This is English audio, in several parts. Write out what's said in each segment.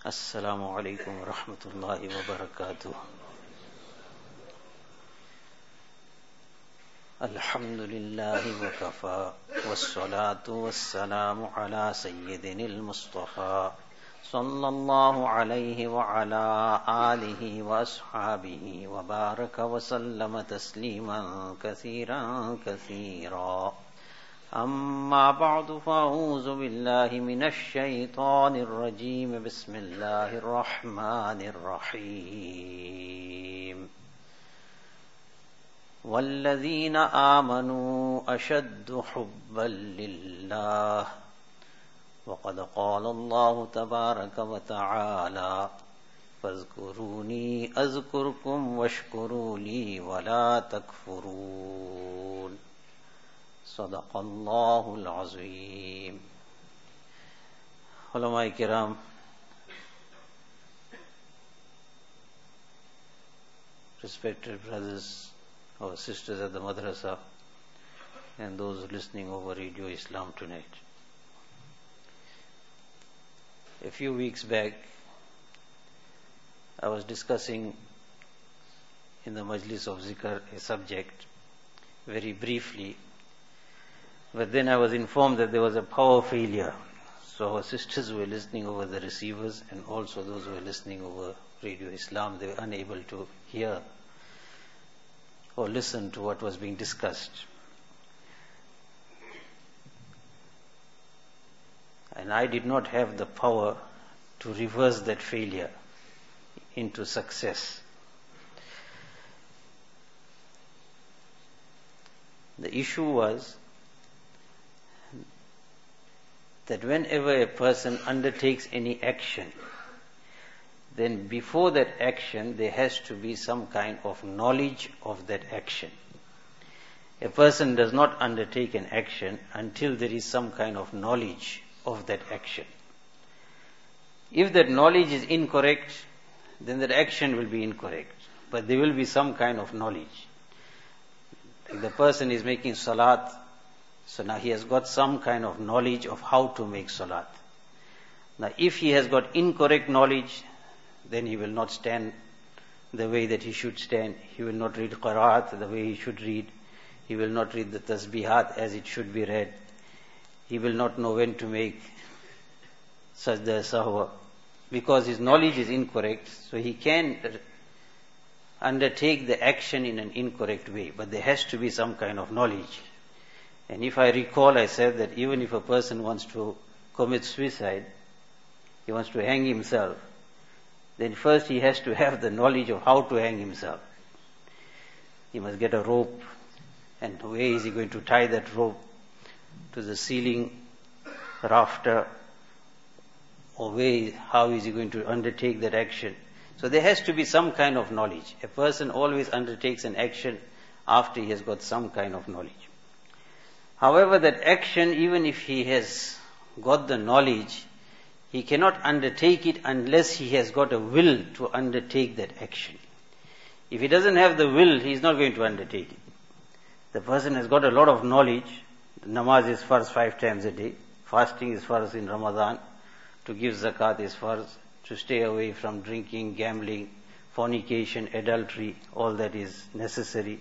Assalamu alaikum wa rahmatullahi wa barakatuh. Alhamdulillahi wa kafa, wassalatu wassalamu ala sayyidinil Mustafa, sallallahu alayhi wa ala alihi wa ashabihi wa baraka wa sallama tasliman kathiran kathira. أما بعد فأعوذ بالله من الشيطان الرجيم بسم الله الرحمن الرحيم والذين آمنوا أشد حبا لله وقد قال الله تبارك وتعالى فاذكروني أذكركم واشكروا لي ولا تكفرون صدق الله العظيم. Ulama kiram, respected brothers or sisters at the madrasa, and those listening over Radio Islam tonight. A few weeks back, I was discussing in the Majlis of Zikr a subject very briefly. But then I was informed that there was a power failure. So our sisters who were listening over the receivers and also those who were listening over Radio Islam, they were unable to hear or listen to what was being discussed. And I did not have the power to reverse that failure into success. The issue was that whenever a person undertakes any action, then before that action there has to be some kind of knowledge of that action. A person does not undertake an action until there is some kind of knowledge of that action. If that knowledge is incorrect, then that action will be incorrect. But there will be some kind of knowledge. If the person is making salat, so now he has got some kind of knowledge of how to make salat. Now if he has got incorrect knowledge, then he will not stand the way that he should stand. He will not read qiraat the way he should read. He will not read the tasbihat as it should be read. He will not know when to make sajda sahwa. Because his knowledge is incorrect, so he can undertake the action in an incorrect way. But there has to be some kind of knowledge. And if I recall, I said that even if a person wants to commit suicide, he wants to hang himself, then first he has to have the knowledge of how to hang himself. He must get a rope, and where is he going to tie that rope? To the ceiling rafter, or how is he going to undertake that action? So there has to be some kind of knowledge. A person always undertakes an action after he has got some kind of knowledge. However, that action, even if he has got the knowledge, he cannot undertake it unless he has got a will to undertake that action. If he doesn't have the will, he is not going to undertake it. The person has got a lot of knowledge. Namaz is farz 5 times a day. Fasting is farz in Ramadan. To give zakat is farz. To stay away from drinking, gambling, fornication, adultery, all that is necessary.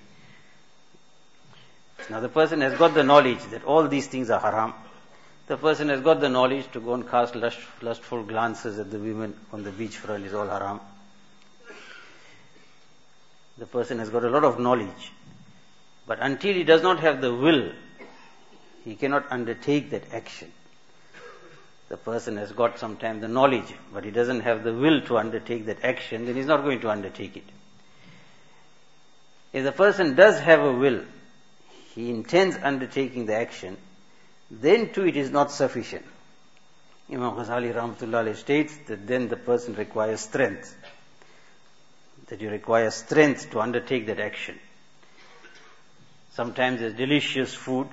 Now the person has got the knowledge that all these things are haram. The person has got the knowledge to go and cast lustful glances at the women on the beachfront is all haram. The person has got a lot of knowledge. But until he does not have the will, he cannot undertake that action. The person has got sometimes the knowledge, but he doesn't have the will to undertake that action, then he's not going to undertake it. If the person does have a will, he intends undertaking the action, then too it is not sufficient. Imam Ghazali Rahmatullah Alayhi states that then the person requires strength. That you require strength to undertake that action. Sometimes there's delicious food,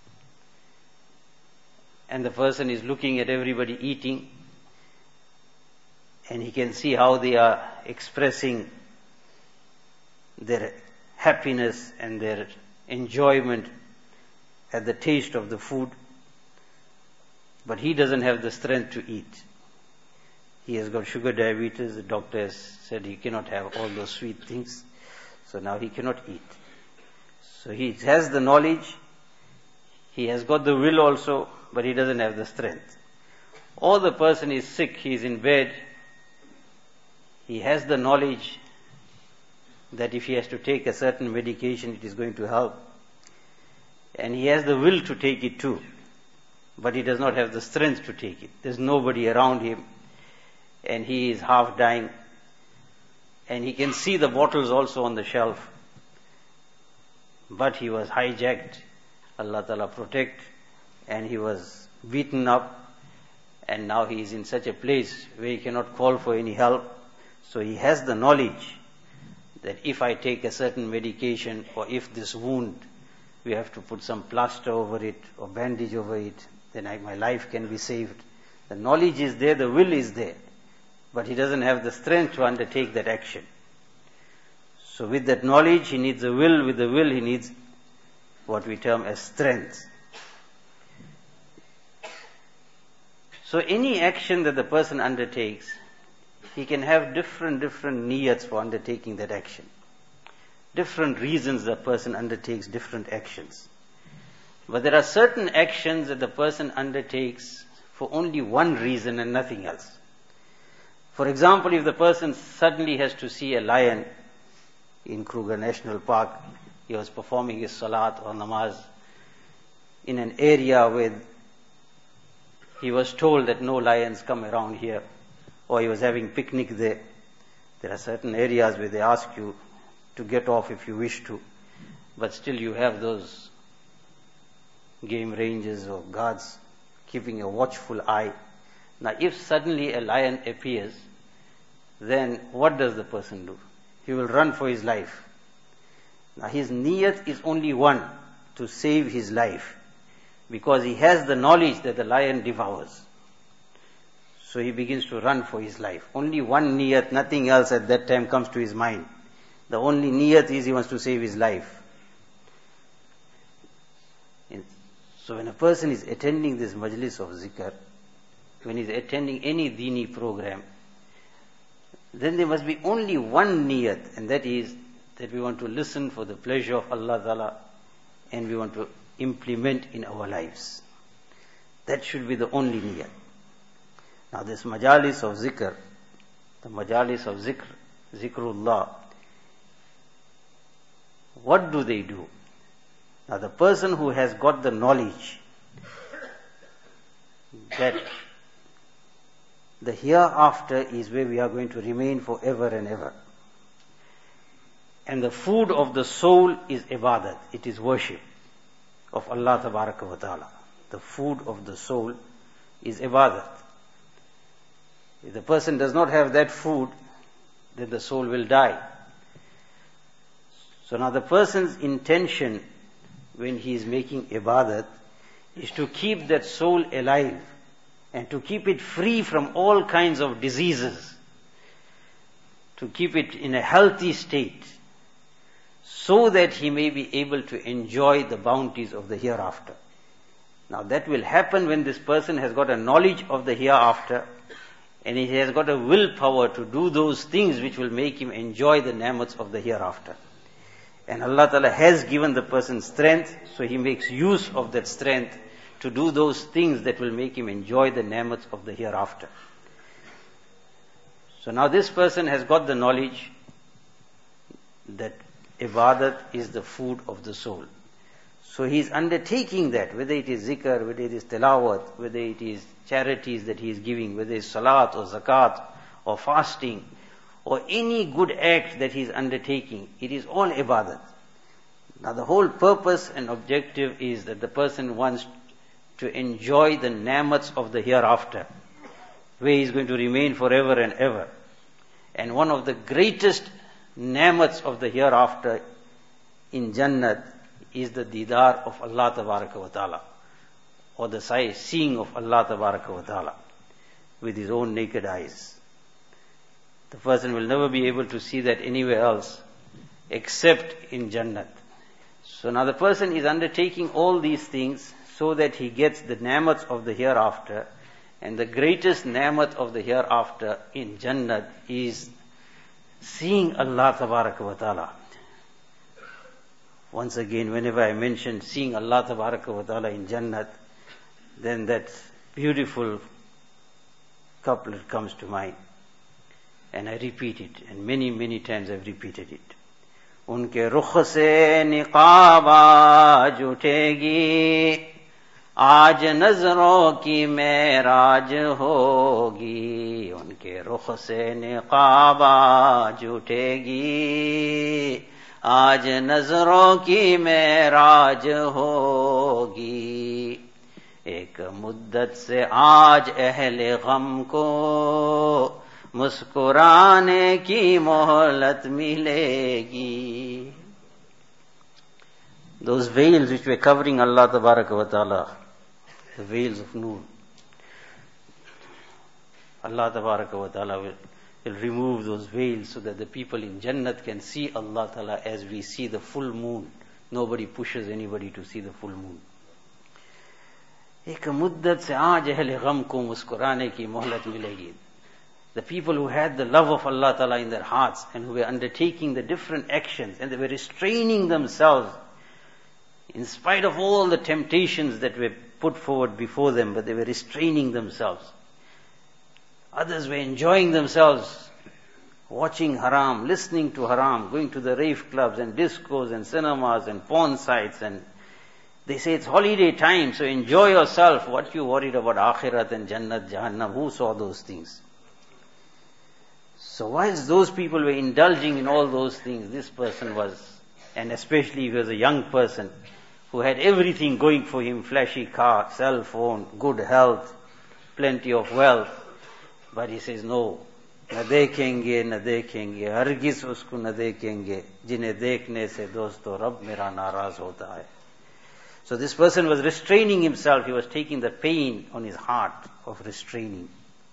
and the person is looking at everybody eating, and he can see how they are expressing their happiness and their enjoyment at the taste of the food, but he doesn't have the strength to eat. He has got sugar diabetes. The doctor has said he cannot have all those sweet things. So now he cannot eat. So he has the knowledge. He has got the will also, but he doesn't have the strength. Or the person is sick, he is in bed. He has the knowledge that if he has to take a certain medication, it is going to help. And he has the will to take it too. But he does not have the strength to take it. There's nobody around him. And he is half dying. And he can see the bottles also on the shelf. But he was hijacked. Allah Ta'ala protect. And he was beaten up. And now he is in such a place where he cannot call for any help. So he has the knowledge that if I take a certain medication, or if this wound, we have to put some plaster over it or bandage over it, then my life can be saved. The knowledge is there, the will is there, but he doesn't have the strength to undertake that action. So with that knowledge, he needs a will. With the will, he needs what we term as strength. So any action that the person undertakes, he can have different niyats for undertaking that action. Different reasons the person undertakes different actions. But there are certain actions that the person undertakes for only one reason and nothing else. For example, if the person suddenly has to see a lion in Kruger National Park, he was performing his salat or namaz in an area where he was told that no lions come around here, or he was having picnic there. There are certain areas where they ask you to get off if you wish to, but still you have those game rangers or guards keeping a watchful eye. Now if suddenly a lion appears, then what does the person do? He will run for his life. Now his niyat is only one, to save his life, because he has the knowledge that the lion devours. So he begins to run for his life. Only one niyat, nothing else at that time comes to his mind. The only niyat is he wants to save his life. So when a person is attending this majlis of zikr, when he is attending any dini program, then there must be only one niyat, and that is that we want to listen for the pleasure of Allah Ta'ala, and we want to implement in our lives. That should be the only niyat. Now this majalis of zikr, the majalis of zikrullah, what do they do? Now the person who has got the knowledge that the hereafter is where we are going to remain forever and ever, and the food of the soul is ibadat, it is worship of Allah Tabaraka wa Ta'ala. The food of the soul is ibadat. If the person does not have that food, then the soul will die. So now the person's intention when he is making ibadat is to keep that soul alive and to keep it free from all kinds of diseases, to keep it in a healthy state, so that he may be able to enjoy the bounties of the hereafter. Now that will happen when this person has got a knowledge of the hereafter, and he has got a willpower to do those things which will make him enjoy the ni'mats of the hereafter. And Allah Ta'ala has given the person strength, so he makes use of that strength to do those things that will make him enjoy the ni'mats of the hereafter. So now this person has got the knowledge that ibadat is the food of the soul. So he is undertaking that, whether it is zikr, whether it is tilawat, whether it is charities that he is giving, whether it is salat or zakat or fasting, or any good act that he is undertaking, it is all ibadat. Now the whole purpose and objective is that the person wants to enjoy the ni'mats of the hereafter, where he is going to remain forever and ever. And one of the greatest ni'mats of the hereafter in Jannat is the didar of Allah Tabaraka wa Ta'ala, or the seeing of Allah Tabaraka wa Ta'ala with his own naked eyes. The person will never be able to see that anywhere else except in Jannat. So now the person is undertaking all these things so that he gets the ni'mats of the hereafter, And the greatest ni'mat of the hereafter in Jannat is seeing Allah Tabaraka wa Ta'ala. Once again, whenever I mention seeing Allah Tabaraka wa Ta'ala in Jannat, then that beautiful couplet comes to mind. And I repeat it, and many, many times I've repeated it. Unke rukh se niqab aaj uthegi, aaj nazron ki me'raj hogi. Unke rukh se niqab aaj uthegi, aaj nazron ki me'raj hogi. एक मुद्दत से आज अहले गम को मुस्कुराने की मोहलत मिलेगी. Those veils which were covering Allah Tabaraka wa Ta'ala, the veils of Noor, Allah Tabaraka wa Ta'ala will remove those veils so that the people in Jannat can see Allah Ta'ala as we see the full moon. Nobody pushes anybody to see the full moon. एक मुद्दत से आज अहले गम को मुस्कुराने की मोहलत मिलेगी. The people who had the love of Allah Ta'ala in their hearts and who were undertaking the different actions and they were restraining themselves in spite of all the temptations that were put forward before them, but they were restraining themselves. Others were enjoying themselves, watching haram, listening to haram, going to the rave clubs and discos and cinemas and porn sites, and they say it's holiday time, so enjoy yourself. What you worried about Akhirat and Jannat, Jahannam? Who saw those things? So whilst those people were indulging in all those things, this person was, and especially if he was a young person, who had everything going for him, flashy car, cell phone, good health, plenty of wealth, but he says, no, न देखेंगे, हरगिज उसको न देखेंगे, जिन्हें देखने से दोस्तों रब मेरा नाराज होता है. So this person was restraining himself, he was taking the pain on his heart of restraining.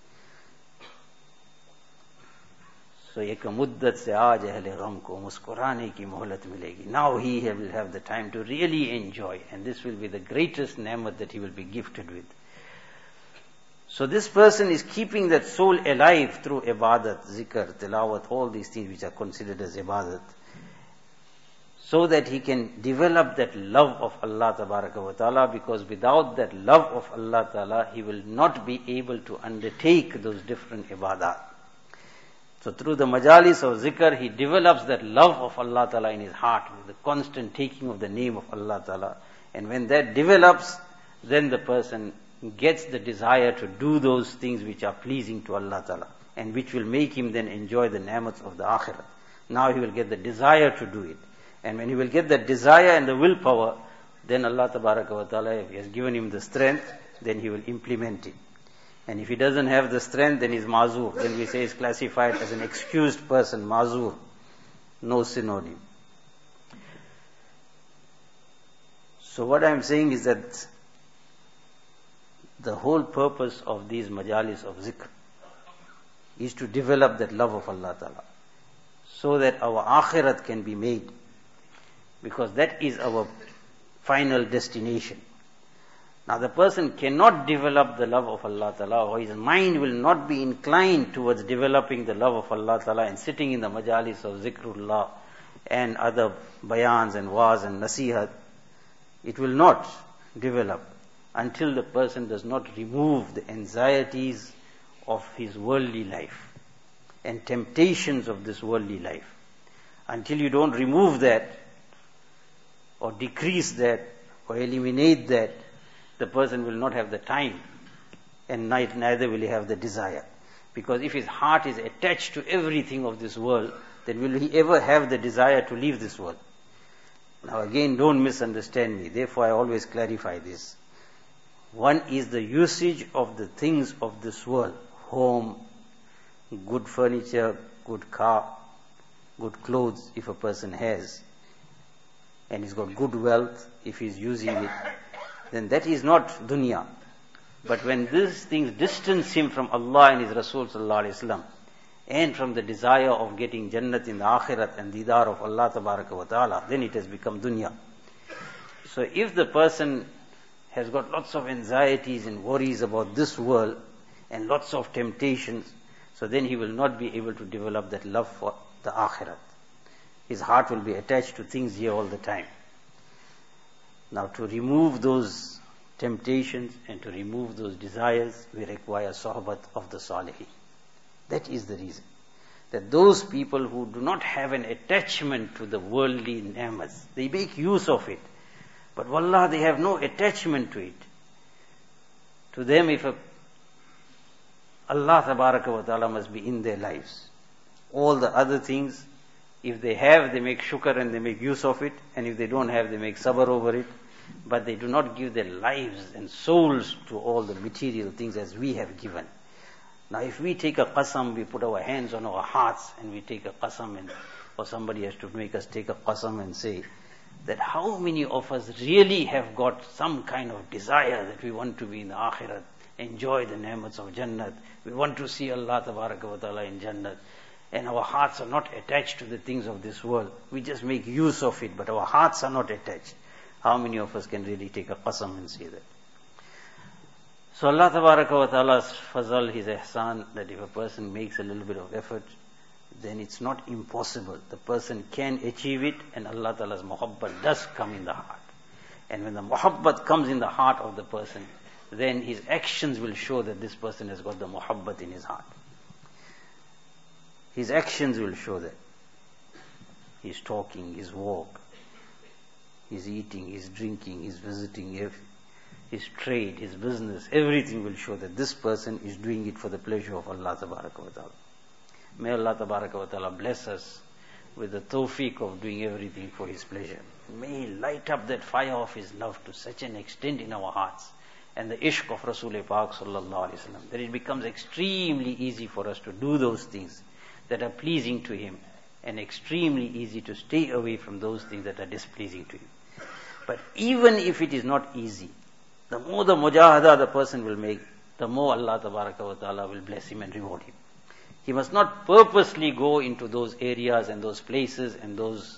So एक मुद्दत से आज अहले गम को मुस्कुराने की मोहलत मिलेगी. Now he will have the time to really enjoy, and this will be the greatest ni'mat that he will be gifted with. So this person is keeping that soul alive through ibadat, zikr, tilawat, all these things which are considered as ibadat, so that he can develop that love of Allah Tabaraka wa Ta'ala, because without that love of Allah Ta'ala, he will not be able to undertake those different ibadat. So through the majalis of zikr, he develops that love of Allah Ta'ala in his heart, with the constant taking of the name of Allah Ta'ala. And when that develops, then the person gets the desire to do those things which are pleasing to Allah Ta'ala, and which will make him then enjoy the ni'mats of the akhirat. Now he will get the desire to do it. And when he will get that desire and the willpower, then Allah Tabaraka wa Ta'ala, if he has given him the strength, then he will implement it. And if he doesn't have the strength, then he's mazur. Then we say he's classified as an excused person, mazur. No synonym. So what I'm saying is that the whole purpose of these majalis of zikr is to develop that love of Allah Ta'ala, so that our akhirat can be made, because that is our final destination. Now the person cannot develop the love of Allah Ta'ala, or his mind will not be inclined towards developing the love of Allah Ta'ala and sitting in the majalis of zikrullah and other bayans and waz and nasihat. It will not develop until the person does not remove the anxieties of his worldly life and temptations of this worldly life. Until you don't remove that, or decrease that, or eliminate that, the person will not have the time, and neither will he have the desire. Because if his heart is attached to everything of this world, then will he ever have the desire to leave this world? Now again, don't misunderstand me. Therefore I always clarify this. One is the usage of the things of this world. Home, good furniture, good car, good clothes if a person has, and he's got good wealth if he's using it, then that is not dunya. But when these things distance him from Allah and His Rasul Sallallahu Alaihi Wasallam, and from the desire of getting Jannat in the Akhirat and Didar of Allah Tabaraka wa Ta'ala, then it has become dunya. So if the person has got lots of anxieties and worries about this world, and lots of temptations, so then he will not be able to develop that love for the akhirat. His heart will be attached to things here all the time. Now to remove those temptations and to remove those desires, we require sohbat of the salihin. That is the reason. That those people who do not have an attachment to the worldly ni'mas, they make use of it. But wallah, they have no attachment to it. To them, if Allah tabaraka wa ta'ala must be in their lives. All the other things, if they have, they make shukr and they make use of it. And if they don't have, they make sabr over it. But they do not give their lives and souls to all the material things as we have given. Now if we take a qasam, we put our hands on our hearts and we take a qasam, or somebody has to make us take a qasam and say that how many of us really have got some kind of desire that we want to be in the akhirat, enjoy the ni'mats of Jannat, we want to see Allah tabaraka wa ta'ala in Jannat, and our hearts are not attached to the things of this world. We just make use of it, but our hearts are not attached. How many of us can really take a qasam and say that? So Allah tabaraka wa ta'ala's fazal, His ihsan, that if a person makes a little bit of effort, then it's not impossible. The person can achieve it, and Allah ta'ala's muhabbat does come in the heart. And when the muhabbat comes in the heart of the person, then his actions will show that this person has got the muhabbat in his heart. His actions will show that. His talking, his walk, his eating, his drinking, his visiting, his trade, his business, everything will show that this person is doing it for the pleasure of Allah tabaraka wa ta'ala. May Allah tabaraka wa ta'ala bless us with the tawfiq of doing everything for His pleasure. May He light up that fire of His love to such an extent in our hearts, and the ishq of Rasul Pak sallallahu alaihi wasallam, that it becomes extremely easy for us to do those things that are pleasing to Him, and extremely easy to stay away from those things that are displeasing to Him. But even if it is not easy, the more the mujahada the person will make, the more Allah tabaraka wa ta'ala will bless him and reward him. He must not purposely go into those areas and those places and those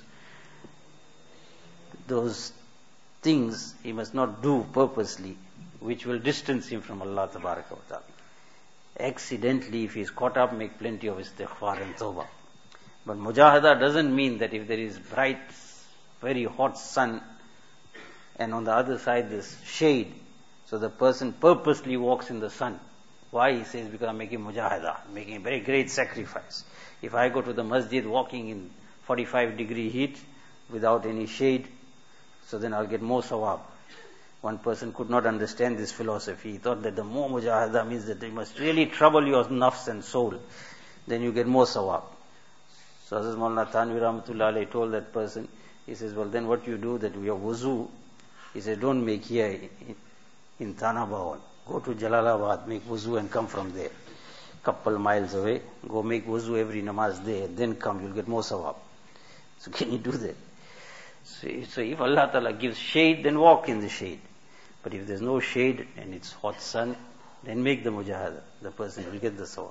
things he must not do purposely, which will distance him from Allah tabaraka wa ta'ala. Accidentally, if he is caught up, make plenty of istighfar and tawbah. But mujahada doesn't mean that if there is bright, very hot sun, and on the other side there's shade, so the person purposely walks in the sun. Why? He says, because I'm making mujahada, making a very great sacrifice. If I go to the masjid walking in 45-degree heat without any shade, so then I'll get more sawab. One person could not understand this philosophy. He thought that the more mujahada means that you must really trouble your nafs and soul, then you get more sawab. So Hazrat Maulana Thanvi Rahmatullah Alayhi told that person, he says, well then what you do, that your wuzu, he said, don't make here in Thana Bhawan. Go to Jalalabad, make wuzu and come from there. Couple miles away, go make wuzu every namaz there, then come, you'll get more sawab. So can you do that? So if Allah Ta'ala gives shade, then walk in the shade. But if there's no shade and it's hot sun, then make the mujahada. The person will get the sawab.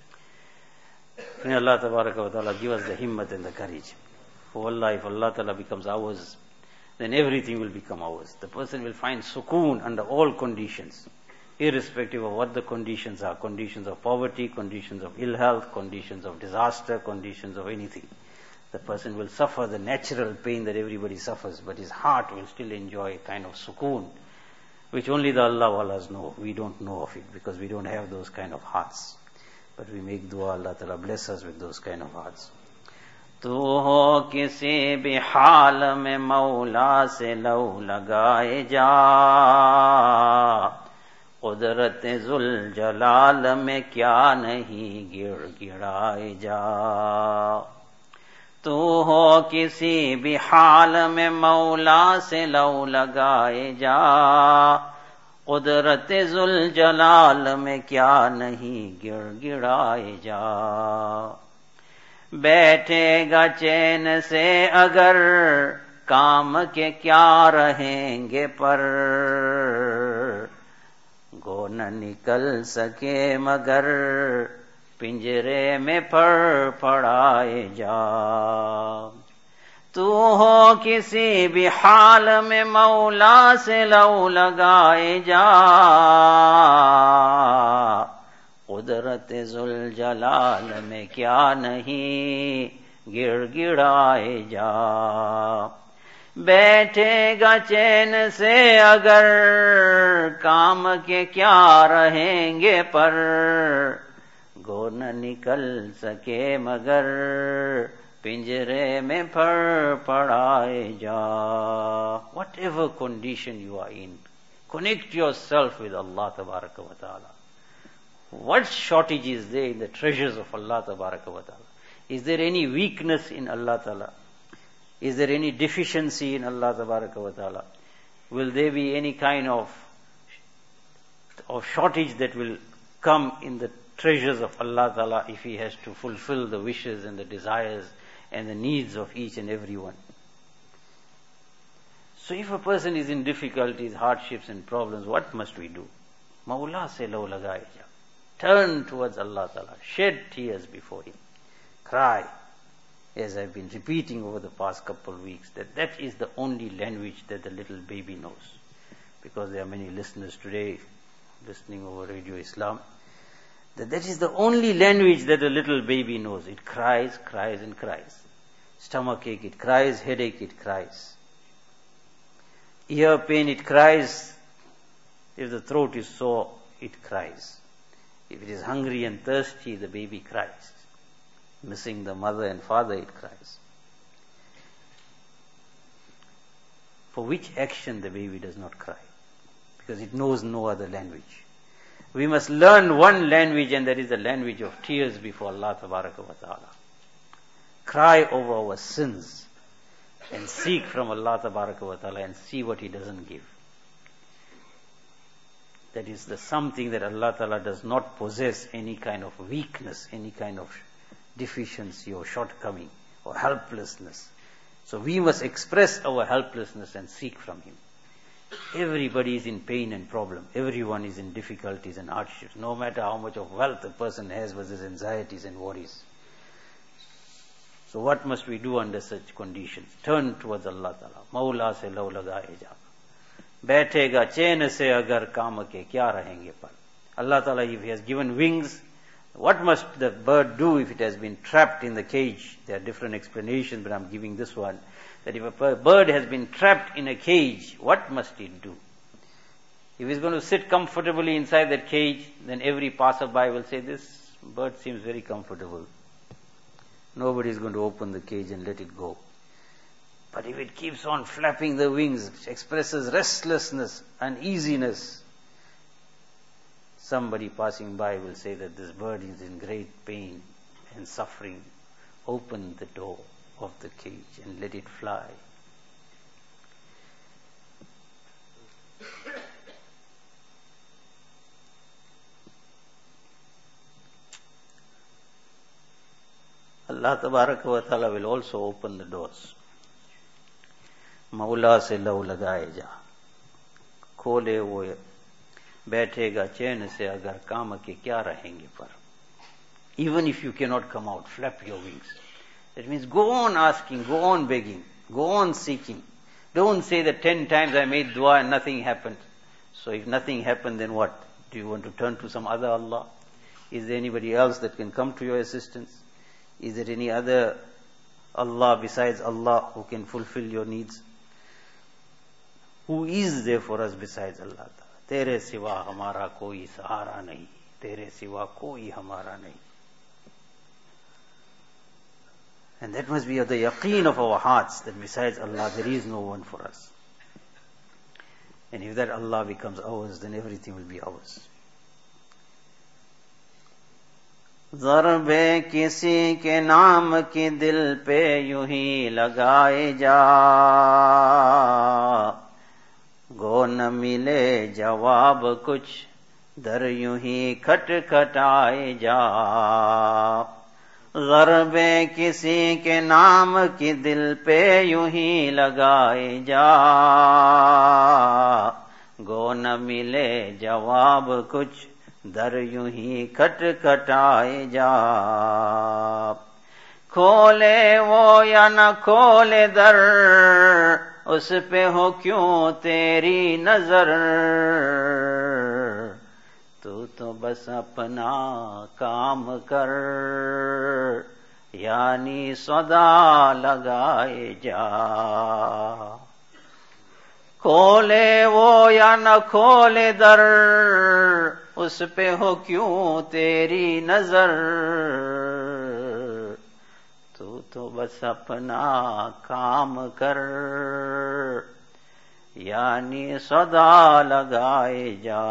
May Allah Ta'ala give us the himmat and the courage. For Allah, if Allah Ta'ala becomes ours, then everything will become ours. The person will find sukoon under all conditions, irrespective of what the conditions are. Conditions of poverty, conditions of ill health, conditions of disaster, conditions of anything. The person will suffer the natural pain that everybody suffers, but his heart will still enjoy a kind of sukoon, which only the Allah Walas know. We don't know of it because we don't have those kind of hearts. But we make dua, Allah Ta'ala bless us with those kind of hearts. Tu ho kisi bhi haal mein maula se lau lagaye ja, Qudrat zul jalal mein kya nahi gir giraye ja. Tu ho kisi bhi haal mein maula se lau lagaye ja, Qudrat zul jalal mein kya nahi gir giraye ja. बैठेगा चैन से अगर काम के क्या रहेंगे पर गो न निकल सके मगर पिंजरे में फड़फड़ाए जा तू हो किसी भी हाल में मौला से लौ लगाए जा कुदरत जुल जलाल में क्या नहीं गिड़गिड़ाए जा। बैठेगा चैन से अगर काम के क्या रहेंगे पर, गो न निकल सके मगर पिंजरे में पड़ाए जा। Whatever condition you are in, connect yourself with Allah Tabaraka wa Ta'ala. What shortage is there in the treasures of Allah Tabaraka wa Ta'ala? Is there any weakness in Allah Ta'ala? Is there any deficiency in Allah Tabaraka wa Ta'ala? Will there be any kind of shortage that will come in the treasures of Allah Ta'ala if He has to fulfill the wishes and the desires and the needs of each and every one? So if a person is in difficulties, hardships and problems, what must we do? Mawla se lo lagaye ja. Turn towards Allah Ta'ala. Shed tears before Him. Cry. As I've been repeating over the past couple of weeks, that is the only language that the little baby knows. Because there are many listeners today listening over Radio Islam, that is the only language that a little baby knows. It cries, cries and cries. Stomachache, it cries. Headache, it cries. Ear pain, it cries. If the throat is sore, it cries. If it is hungry and thirsty, the baby cries. Missing the mother and father, it cries. For which action the baby does not cry? Because it knows no other language. We must learn one language, and that is the language of tears before Allah Tabaraka wa Ta'ala. Cry over our sins and seek from Allah Tabaraka wa Ta'ala and see what He doesn't give. That is the something that Allah Ta'ala does not possess any kind of weakness, any kind of deficiency or shortcoming or helplessness. So we must express our helplessness and seek from Him. Everybody is in pain and problem. Everyone is in difficulties and hardships. No matter how much of wealth a person has versus anxieties and worries. So what must we do under such conditions? Turn towards Allah Ta'ala. Mawla se lo lagaye ja. Baithega chain se agar kaam ke kya rahenge par. Allah Ta'ala, if He has given wings, what must the bird do if it has been trapped in the cage? There are different explanations, but I'm giving this one. That if a bird has been trapped in a cage, what must it do? If it's going to sit comfortably inside that cage, then every passerby will say, this bird seems very comfortable. Nobody is going to open the cage and let it go. But if it keeps on flapping the wings, it expresses restlessness, uneasiness, somebody passing by will say that this bird is in great pain and suffering. Open the door of the cage and let it fly. Allah Tabaraka wa Ta'ala will also open the doors. Mawla se lo lagaye ja. Khole wo बैठेगा चैन से अगर काम के क्या रहेंगे पर. Even if you cannot come out, flap your wings. That means go on asking, go on begging, go on seeking. Don't say that 10 times I made dua and nothing happened. So if nothing happened, then what? Do you want to turn to some other Allah? Is there anybody else that can come to your assistance? Is there any other Allah besides Allah who can fulfill your needs? Who is there for us besides Allah? तेरे सिवा हमारा कोई सहारा नहीं, तेरे सिवा कोई हमारा नहीं. And that must be the yaqeen of our hearts, that besides Allah there is no one for us. And if that Allah becomes ours, then everything will be ours. ज़रबे किसी के नाम की दिल पे यूं ही लगाए जा, गो न मिले जवाब कुछ दर यूं ही खटखटाए जा. ज़रबे किसी के नाम की दिल पे यूं ही लगाए जा, गो न मिले जवाब कुछ दर यूं ही खटखटाए जा. खोले वो या न खोले दर, उस पे हो क्यों तेरी नजर, تو بس اپنا کام کر، یعنی صدا لگائے جا. کھولے وہ یا نہ کھولے در، اس پہ ہو کیوں تیری نظر. تو بس اپنا کام کر، یعنی صدا لگائے جا.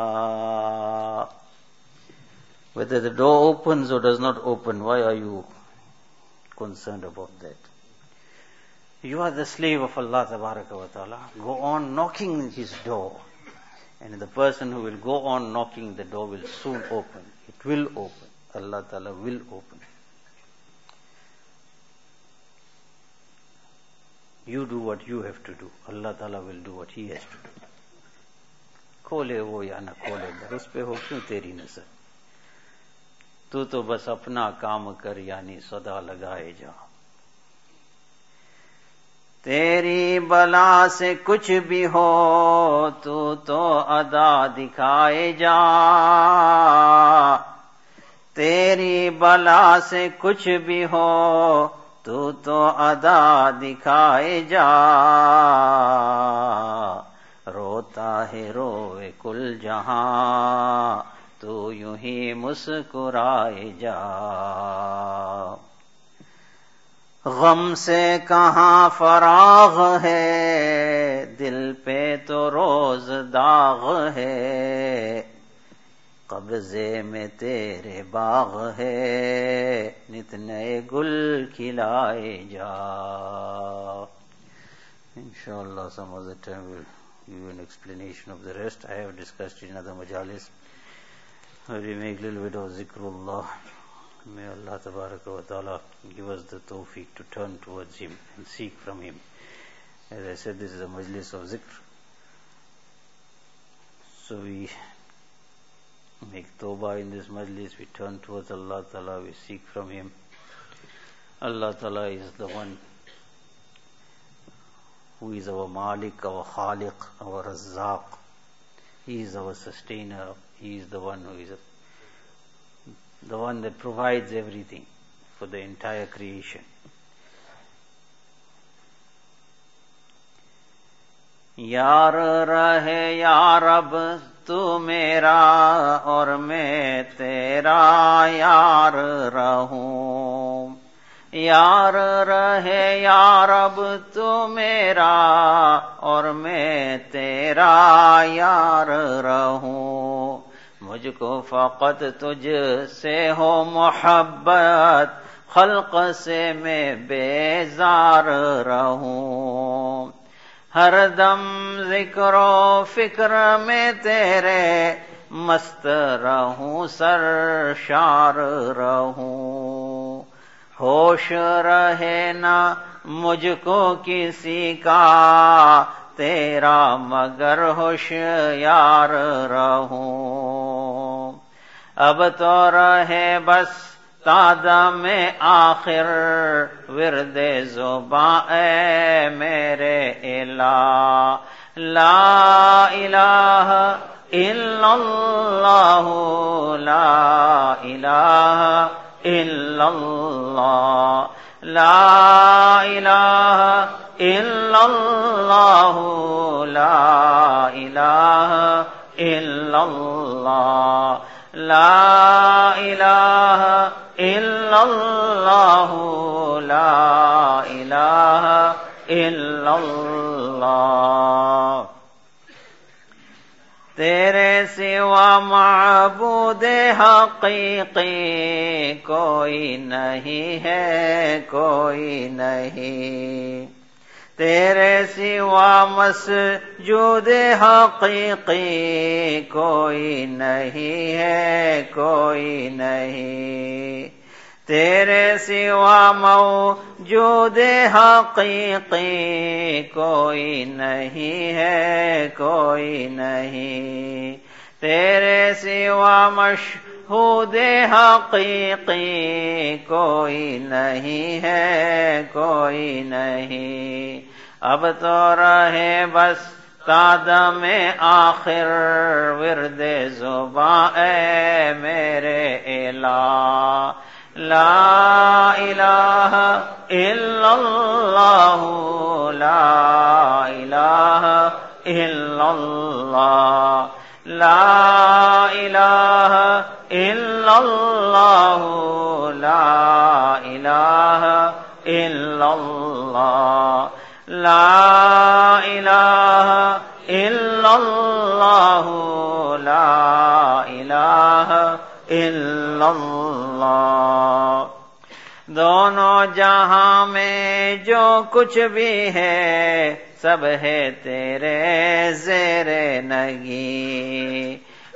Whether the door opens or does not open, why are you concerned about that? You are the slave of Allah Tabaraka wa Ta'ala. Go on knocking His door. And the person who will go on knocking, the door will soon open. It will open. Allah Ta'ala will open. You do what you have to do. Allah Ta'ala will do what He has to do. کھولے وہ یا نہ کھولے در، اس پہ ہو کیوں تیری نظر. تو بس اپنا کام کر، یعنی صدا لگائے جا. تیری بلا سے کچھ بھی ہو تو ادا دکھائے جا. تیری بلا سے کچھ بھی ہو تو ادا دکھائے جا. روتا ہے روئے کل جہاں، تو یوں ہی مسکرائے جا. غم سے کہاں فراغ ہے، دل پہ تو روز داغ ہے. قبضے میں تیرے باغ ہے، نت نئے گل کھلائے جا. Inshallah, some other time we'll give you an explanation of the rest. I have discussed it in other majalis. We make a little bit of zikrullah. May Allah Tabaraka wa Ta'ala give us the tawfiq to turn towards Him and seek from Him. As I said, this is a majlis of zikr. So we make tawbah in this majlis, we turn towards Allah Ta'ala, we seek from Him. Allah Ta'ala is the one who is our Malik, our Khaliq, our Razzaq. He is our sustainer. He is the one who is the one that provides everything for the entire creation. یار رہے یا رب تو میرا اور میں تیرا یار رہوں. یار رہے یا رب تو میرا اور میں تیرا یار رہوں. مجھ کو فقط تجھ سے ہو محبت، خلق سے میں بیزار رہوں. ہر دم ذکر و فکر میں تیرے مست رہوں، سرشار رہوں. ہوش رہے نہ مجھ کو کسی کا، تیرا مگر ہوشیار رہوں. اب تو رہے بس تادہ میں آخر، ورد زباں اے میرے الہ. لا الہ الا اللہ، لا الہ الا اللہ، لا الہ الا اللہ، لا الہ الا اللہ، لا الہ الا اللہ، لا الہ الا اللہ. تیرے سوا معبود حقیقی کوئی نہیں ہے، کوئی نہیں. تیرے سوا مسجود حقیقی کوئی نہیں ہے، کوئی نہیں. تیرے سوا موجود حقیقی کوئی نہیں ہے، کوئی نہیں. تیرے سوا مشہود حقیقی کوئی نہیں ہے، کوئی نہیں. اب تو رہے بس تادم آخر ورد زباں اے میرے الہ لا الہ الا اللہ لا الہ الا اللہ لا الہ الا اللہ لا الہ الا اللہ لا الہ الا اللہ لا الہ الا اللہ دونوں جہاں میں جو کچھ بھی ہے سب ہے تیرے زیر نگی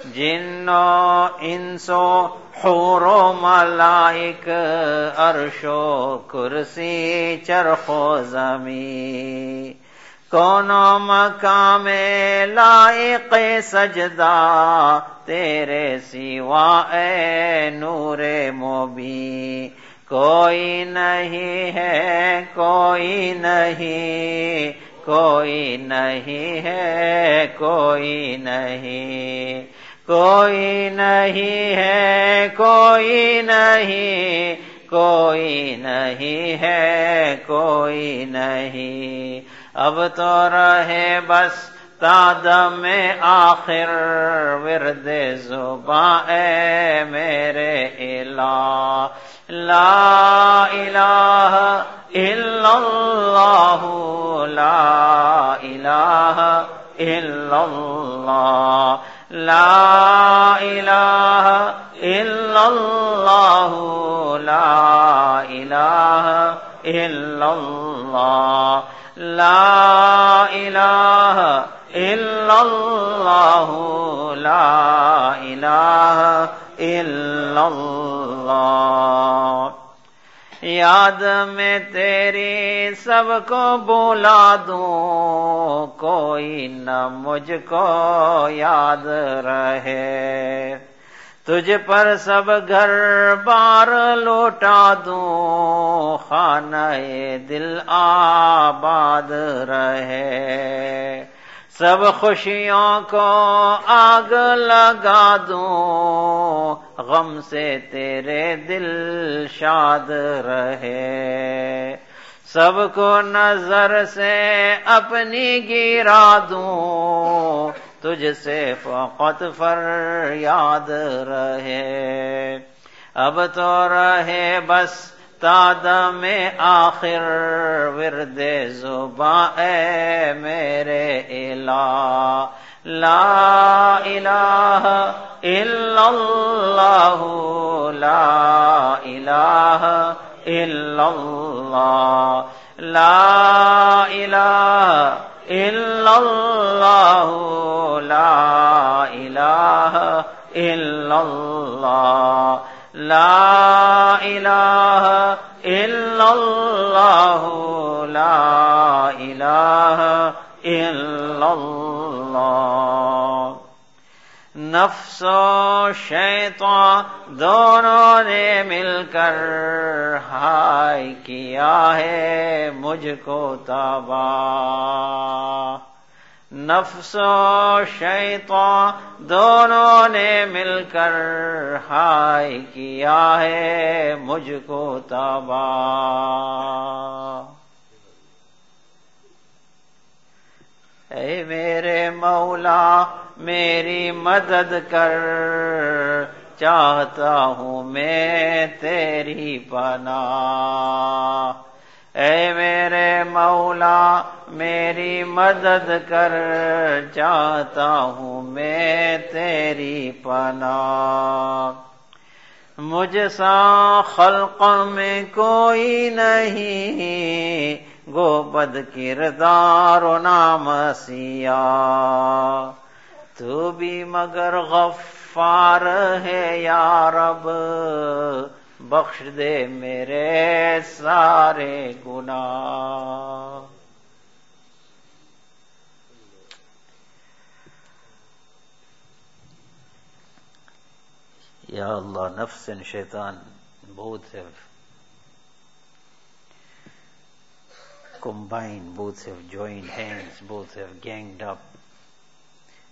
جنوں انسو حور و ملائک عرش و کرسی چرخ و زمین کون و مقام لائق سجدہ تیرے سوا اے نور مبین کوئی نہیں ہے کوئی نہیں کوئی نہیں ہے کوئی نہیں کوئی نہیں ہے کوئی نہیں کوئی نہیں ہے کوئی نہیں اب تو رہے بس تادم آخر ورد زباں اے میرے الہ لا الہ الا اللہ لا الہ الا اللہ لا الہ الا اللہ لا الہ الا اللہ لا الہ الا اللہ لا الہ الا اللہ یاد میں تیری سب کو بلا دوں کوئی نہ مجھ کو یاد رہے تجھ پر سب گھر بار لوٹا دوں خانہ دل آباد رہے سب خوشیوں کو آگ لگا دوں غم سے تیرے دل شاد رہے سب کو نظر سے اپنی گرا دوں تجھ سے فقط فریاد رہے اب تو رہے بس تادم آخر ورد زباں اے میرے الہ لا الہ الا اللہ لا الہ الا اللہ لا الہ الا اللہ لا الہ الا اللہ لا الہ الا اللہ لا الہ الا اللہ نفس و شیطان دونوں نے مل کر ہائے کیا ہے مجھ کو تباہ نفس و شیطان دونوں نے مل کر ہائے کیا ہے مجھ کو تباہ اے میرے مولا میری مدد کر چاہتا ہوں میں تیری پناہ اے میرے مولا میری مدد کر چاہتا ہوں میں تیری پناہ مجھ سا خلق میں کوئی نہیں گو بد کردار و نام سیاہ تو بھی مگر غفار ہے یا رب بخش دے میرے سارے گناہ یا اللہ نفس and shaitan both have combined, both have joined hands, both have ganged up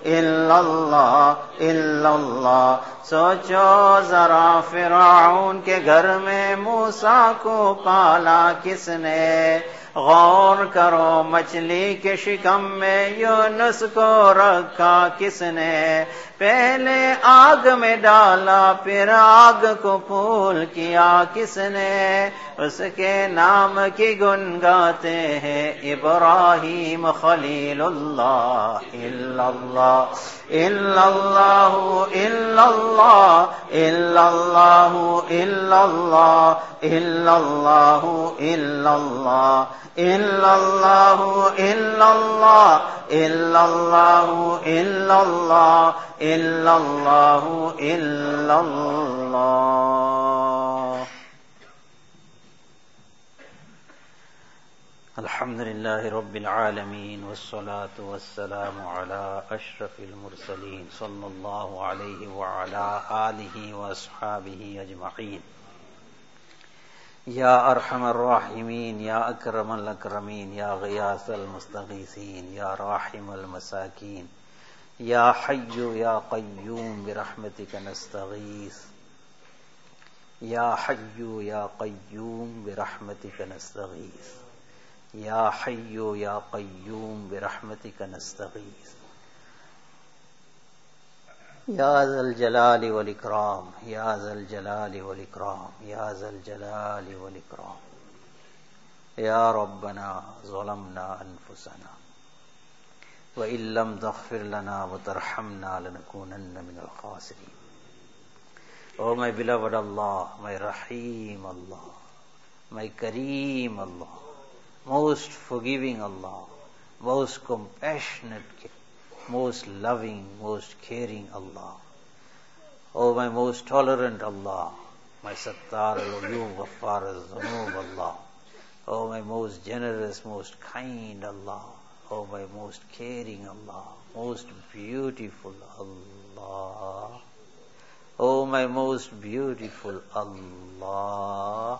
इल्लल्लाह इल्लल्लाह। सोचो जरा फिरौन के घर में मूसा को पाला किसने, गौर करो मछली के शिकम में यूनुस को रखा किसने, पहले आग में डाला फिर आग को फूल किया किसने, उसके नाम की गुन गाते हैं इब्राहीम खलीलुल्लाह। इल्लल्लाह इल्लल्लाह इल्लल्लाह इल्लल्लाह इल्लल्लाह इल्लल्लाह इल्लल्लाह इल्लल्लाह इल्लल्लाह इल्लल्लाह इल्लल्लाह इल्लल्लाह इल्लल्लाह। अल्हम्दुलिल्लाहि रब्बिल आलमीन वस्सलातु वस्सलामु अला अशरफिल मुरसलीन सल्लल्लाहु अलैहि व अला आलिहि व अस्हाबिहि अजमईन। या अरहमर राहिमीन या अकरमल अकरमीन या गियासल मुस्तगीसीन या राहिमल मसाकीन या हय्यु या क़य्यूम बिरहमतिक नस्तगीस या हय्यु या क़य्यूम बिरहमतिक नस्तगीस या हय्यु या क़य्यूम बिरहमतिक नस्तगीस या ज़ल जलाली वल इकराम या ज़ल जलाली वल इकराम या ज़ल जलाली वल इकराम। या रब्बना ज़लमना अनफुसना व इल्लम तग़फिर लना व तरहमना लनकूनन्न मिनल ख़ासिरीन। Oh my beloved Allah, my Rahim Allah, my Kareem Allah, most forgiving Allah, most compassionate, most loving, most caring Allah. Oh my most tolerant Allah, my Sattar al-Uyub Ghaffar al-Zunub Allah. Oh my most generous, most kind Allah. Oh my most caring Allah, most beautiful Allah. Oh my most beautiful Allah.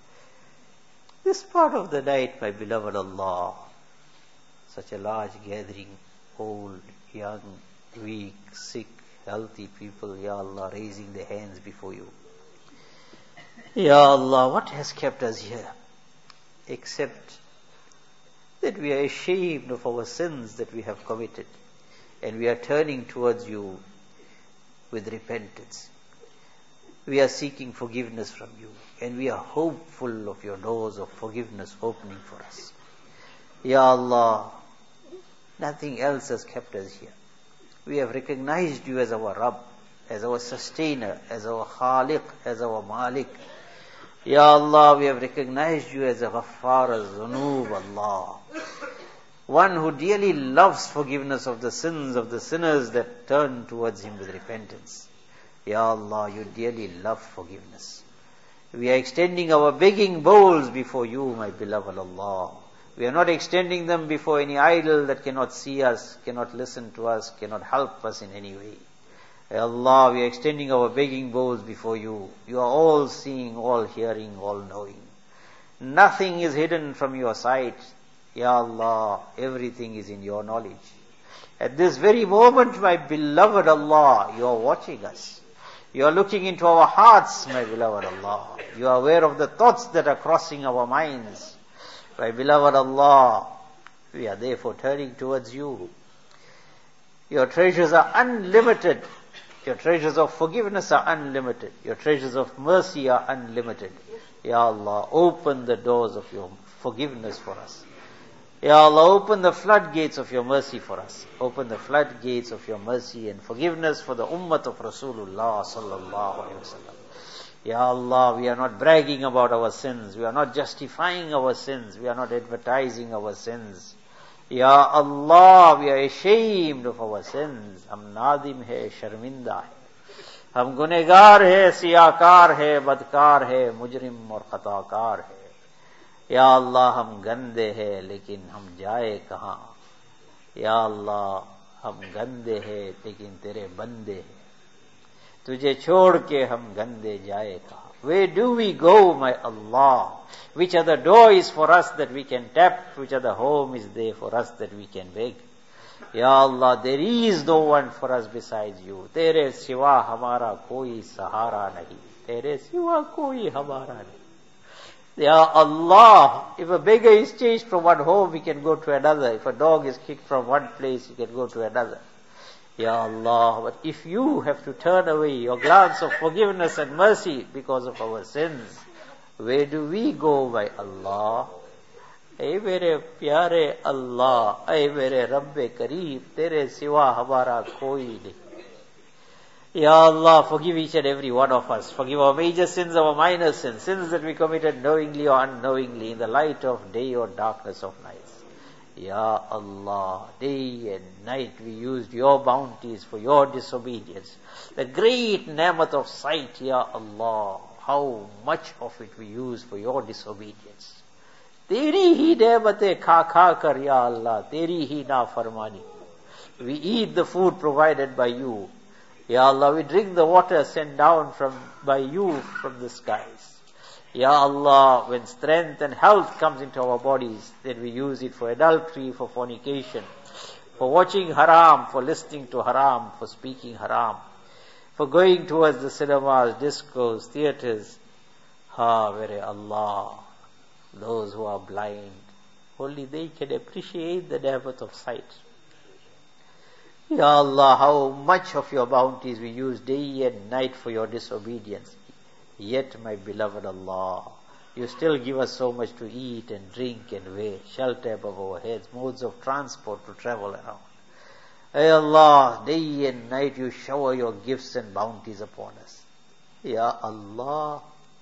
This part of the night, my beloved Allah, such a large gathering, old, young, weak, sick, healthy people, Ya Allah, raising their hands before you. Ya Allah, what has kept us here? Except that we are ashamed of our sins that we have committed, and we are turning towards you with repentance. We are seeking forgiveness from you, and we are hopeful of your doors of forgiveness opening for us. Ya Allah, nothing else has kept us here. We have recognized you as our Rabb, as our sustainer, as our Khaliq, as our Malik. Ya Allah, we have recognized you as a Ghaffar al-Zunub Allah, one who dearly loves forgiveness of the sins of the sinners that turn towards him with repentance. Ya Allah, you dearly love forgiveness. We are extending our begging bowls before you, my beloved Allah. We are not extending them before any idol that cannot see us, cannot listen to us, cannot help us in any way. Ya Allah, we are extending our begging bowls before you. You are all seeing, all hearing, all knowing. Nothing is hidden from your sight. Ya Allah, everything is in your knowledge. At this very moment, my beloved Allah, you are watching us. You are looking into our hearts, my beloved Allah. You are aware of the thoughts that are crossing our minds. My beloved Allah, we are therefore turning towards you. Your treasures are unlimited. Your treasures of forgiveness are unlimited. Your treasures of mercy are unlimited. Ya Allah, open the doors of your forgiveness for us. Ya Allah, open the floodgates of your mercy for us. Open the floodgates of your mercy and forgiveness for the ummah of Rasulullah sallallahu alaihi wasallam. Ya Allah, we are not bragging about our sins. We are not justifying our sins. We are not advertising our sins. Ya Allah, we are ashamed of our sins. Hum nadim hai, sharminda hai. Hum gunegar hai, siyakar hai, badkar hai, mujrim aur khatakar hai. या अल्लाह हम गंदे हैं लेकिन हम जाए कहाँ। या अल्लाह हम गंदे हैं लेकिन तेरे बंदे हैं, तुझे छोड़ के हम गंदे जाए कहाँ। Where do we go, my Allah? Which other door is for us that we can tap? Which other home is there for us that we can beg? Ya Allah, there is no one for us besides you. Tere siwa hamara koi sahara nahi. Tere siwa koi hamara nahi. Ya Allah, if a beggar is chased from one home, he can go to another. If a dog is kicked from one place, he can go to another. Ya Allah, but if you have to turn away your glance of forgiveness and mercy because of our sins, where do we go by Allah? Ay mere pyare Allah, ay mere Rabbe Kareem, tere siwa hamara koi nahi. Ya Allah, forgive each and every one of us. Forgive our major sins, our minor sins, sins that we committed knowingly or unknowingly in the light of day or darkness of nights. Ya Allah, day and night we used your bounties for your disobedience. The great ni'mat of sight, Ya Allah, how much of it we use for your disobedience. Teri hi ni'mate kha kar, Ya Allah, teri hi nafarmani. We eat the food provided by you. Ya Allah, we drink the water sent down by you from the skies. Ya Allah, when strength and health comes into our bodies, then we use it for adultery, for fornication, for watching haram, for listening to haram, for speaking haram, for going towards the cinemas, discos, theaters. Where Allah, those who are blind, only they can appreciate the ni'mat of sight. Ya Allah, how much of your bounties we use day and night for your disobedience. Yet, my beloved Allah, you still give us so much to eat and drink and wear, shelter above our heads, modes of transport to travel around. Ay Allah, day and night you shower your gifts and bounties upon us. Ya Allah,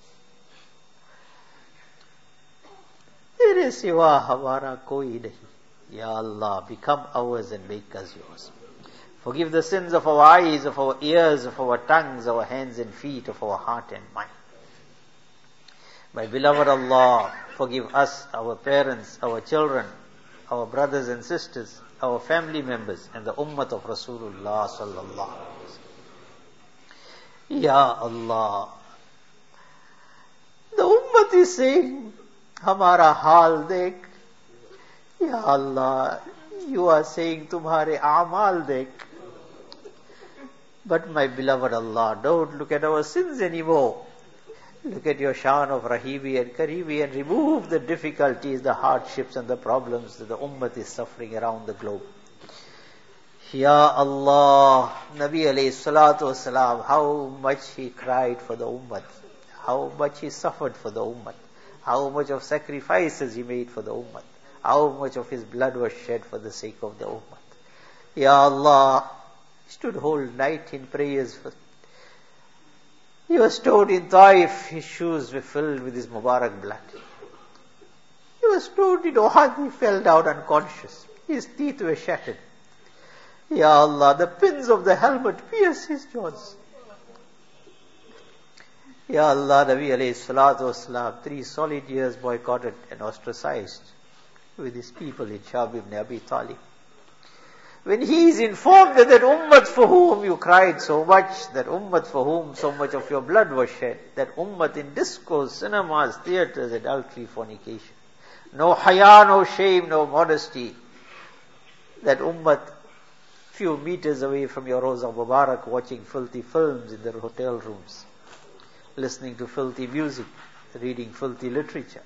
tere siwa hamara koi nahi. Ya Allah, become ours and make us yours. Forgive the sins of our eyes, of our ears, of our tongues, our hands and feet, of our heart and mind. My beloved Allah, forgive us, our parents, our children, our brothers and sisters, our family members, and the ummah of Rasulullah sallallahu alaihi wasallam. Ya Allah, the ummah is saying, Hamara hal dekh. Ya Allah, you are saying, Tumhare amal dekh. But my beloved Allah, don't look at our sins anymore. Look at your shan of Rahibi and Kareemi and remove the difficulties, the hardships and the problems that the ummah is suffering around the globe. Ya Allah, Nabi alayhi salatu wasalam, how much he cried for the ummah, how much he suffered for the ummah, how much of sacrifices he made for the ummah, how much of his blood was shed for the sake of the ummah. Ya Allah, stood whole night in prayers. He was stoned in Taif, his shoes were filled with his Mubarak blood. He was stoned in Uhud, he fell down unconscious. His teeth were shattered. Ya Allah, the pins of the helmet pierced his jaws. Ya Allah, Nabi alayhi salatu wasalam, 3 solid years boycotted and ostracized with his people in Shab ibn Abi Talib. When he is informed that that ummah for whom you cried so much, that ummah for whom so much of your blood was shed, that ummah in discos, cinemas, theaters, adultery, fornication, no haya, no shame, no modesty, that ummah few meters away from your Roza Mubarak watching filthy films in their hotel rooms, listening to filthy music, reading filthy literature.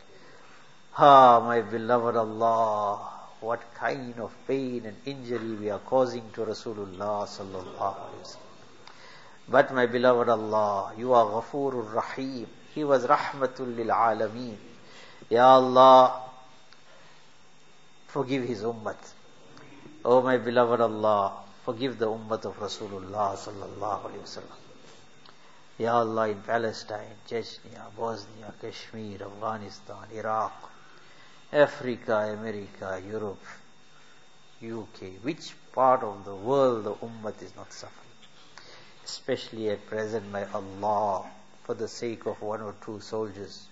My beloved Allah, what kind of pain and injury we are causing to Rasulullah sallallahu alaihi wasallam. But my beloved Allah, you are Ghafoorur Rahim. He was Rahmatul lil Alameen. Ya Allah, forgive his ummah. Oh my beloved Allah, forgive the ummah of Rasulullah sallallahu alaihi wasallam. Ya Allah, in Palestine, Chechnya, Bosnia, Kashmir, Afghanistan, Iraq, Africa, America, Europe, UK, which part of the world the ummah is not suffering? Especially at present, my Allah, for the sake of 1 or 2 soldiers.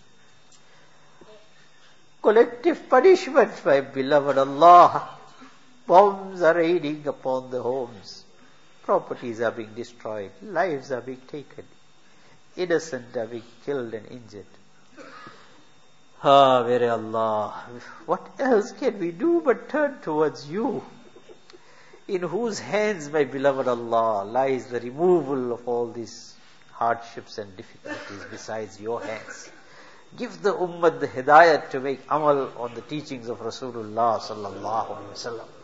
Collective punishment, my beloved Allah. Bombs are raining upon the homes. Properties are being destroyed. Lives are being taken. Innocent are being killed and injured. Where Allah, what else can we do but turn towards you? in whose hands, my beloved Allah, lies the removal of all these hardships and difficulties besides your hands. Give the ummah the hidayat to make amal on the teachings of Rasulullah sallallahu alaihi wasallam.